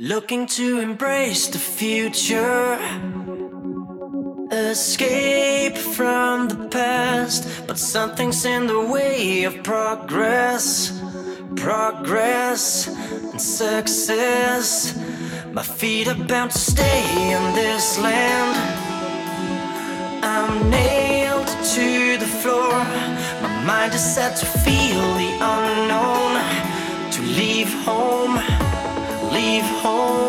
Looking to embrace the future, escape from the past, but something's in the way of progress and success. My feet are bound to stay on this land. I'm nailed to the floor. My mind is set to feel the unknown, to leave home.